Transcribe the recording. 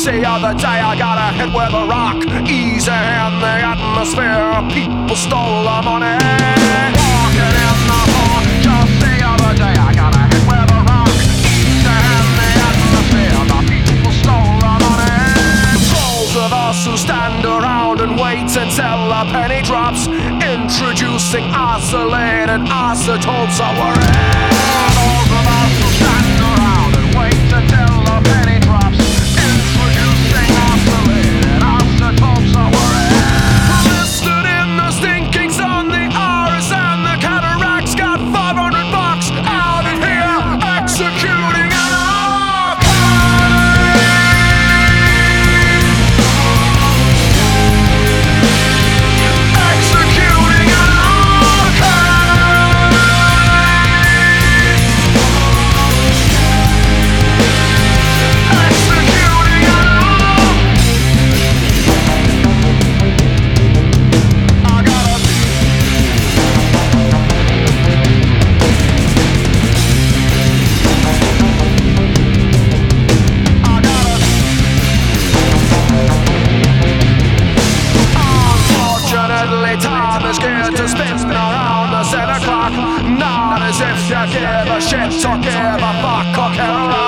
the other day I got a hit with a rock, easy in the atmosphere. People stole the money. Walking in the park just the other day I got a hit with a rock, easy in the atmosphere. The people stole the money. Those of us who stand around and wait until a penny drops, introducing isolated isotopes are worried. Those of us who stand around and wait until a penny drops, introducing isolated isotopes are worried. Listed in the stinking sun, the iris and the cataracts got $500 out of here, executing an archive. Executing an archive. Executing an archive. I gotta Unfortunately, time is geared to spin around the 7 o'clock. Not as if you give a shit or give a fuck or care.